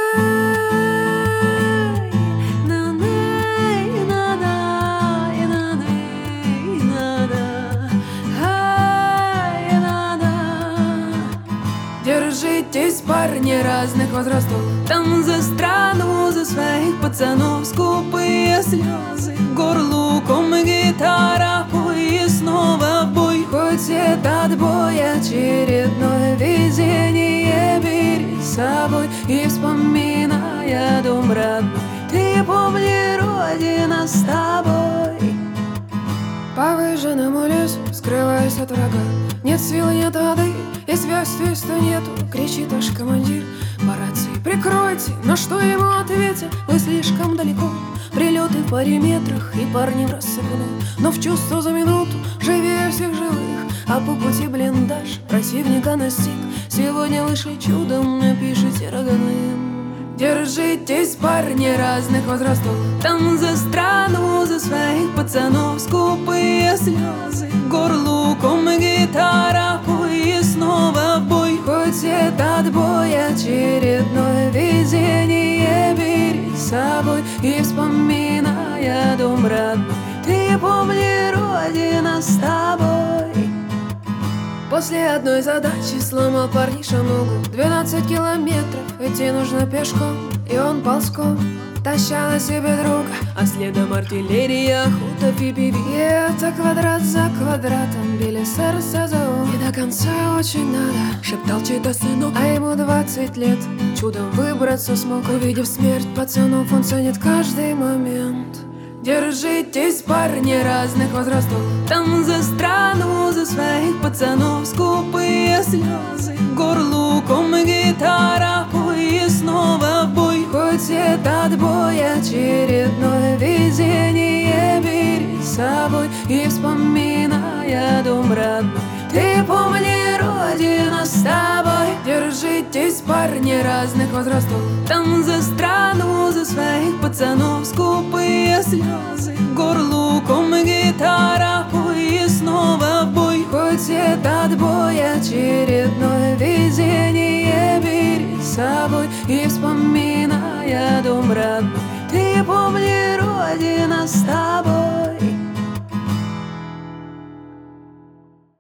Держитесь, парни разных возрастов, там за страну, за своих пацанов. Скупые слезы, горлуком гитара, пой и снова в бой. Хоть этот бой очередное везение, бери с собой и вспоминая дом родной. Ты помни, Родина с тобой. По выжженному лесу, скрываясь от врага, нет сил, нет воды, и связь свиста нету, кричит ваш командир по рации. Прикройте, на что ему ответят: вы слишком далеко. Прилеты в паре метрах, и парни в рассыпную, но в чувство за минуту живее всех живых. А по пути блиндаж противника настиг. Сегодня лишь чудом напишите роганым. Держитесь, парни разных возрастов, там за страну, за своих пацанов. Скупые слезы, горлуком гитара, пой и снова в бой. Хоть этот бой очередное везение, бери с собой и вспоминая дом родной. Ты помни, Родина с тобой. После одной задачи сломал парниша ногу. 12 километров идти нужно пешком, и он ползком, таща на себе друга, а следом артиллерия, охота, пи-пи-пи. И это квадрат за квадратом били сердце за ум. И до конца очень надо, шептал чей-то сынок, а ему 20 лет. Чудом выбраться смог, увидев смерть пацанов, он ценит каждый момент. Держитесь, парни разных возрастов, там за страну, за своих пацанов. Скупые слезы, горлуком гитара, пой и снова в бой. Хоть этот бой очередное везение, бери с собой и вспоминая дом родной. Ты помни, Родина с тобой. Держитесь, парни разных возрастов, там за страну, за своих пацанов. Скупые слезы, горлуком гитара, пой и снова в бой. Хоть этот бой очередное везение, бери с собой и вспоминая дом родной. Ты помни, Родина с тобой.